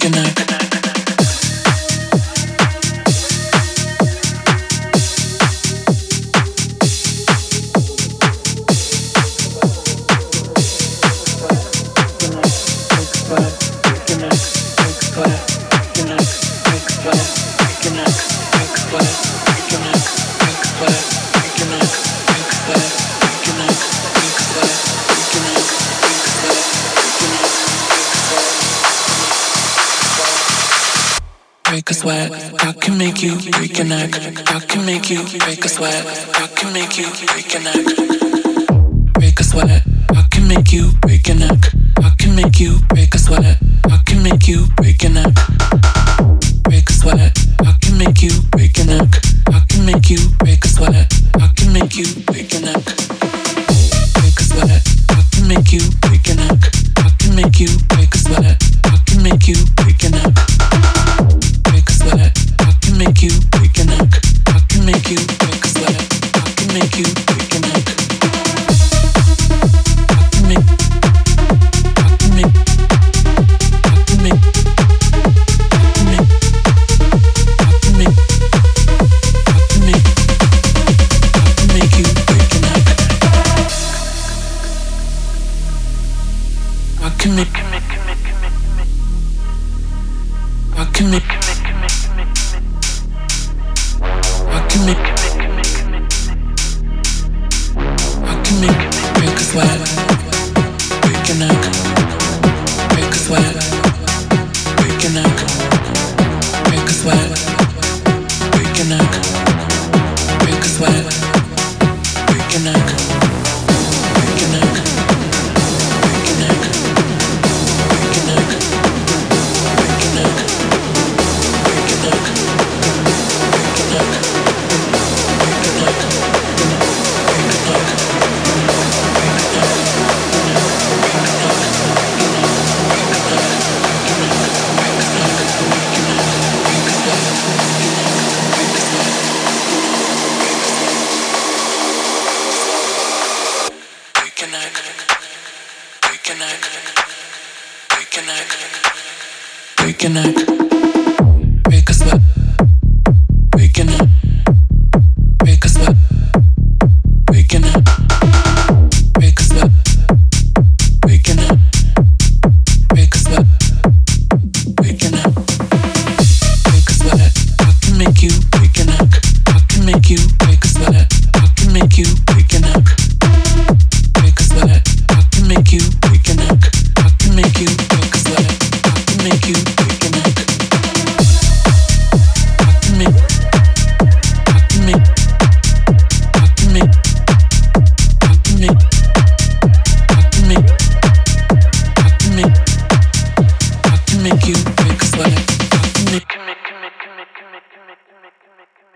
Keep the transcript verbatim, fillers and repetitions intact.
Break a sweat, I can make you break your neck. I can make you break a sweat. I can make you break your neck. Break a sweat, I can make you break your neck. I can make you break a sweat. I can make you break your neck. Break a sweat, I can make you break your neck. I can make you break a sweat. I can make you break your neck. Break a sweat, I can make you break your neck. I can make you break a sweat. I can make you break your neck. Break a sweat, I can make you break your neck. I can make you break a sweat. I can make you break your neck. I can make, I can make, I can make, I can make, I can make, I can make, I can make you break your neck. I can make, I can make. I can make, I can make, break a sweat, break your neck, break a sweat, break your neck, break a sweat, break your neck, break a sweat, break your neck, break your neck, break your neck, break your neck, break your neck, break your neck, break your neck. Break your neck, break a sweat, break your neck, break a sweat, break your neck, break a sweat, break your neck, break a sweat, break your neck, break a sweat. I can make you break your neck. I can make you break a sweat. I can make you break your neck. Break a sweat. I can make you break your neck. I can make you break a sweat. I can make you break your neck. I can make, I can make, I can make, I can make, I can make, I can make, I can make you break.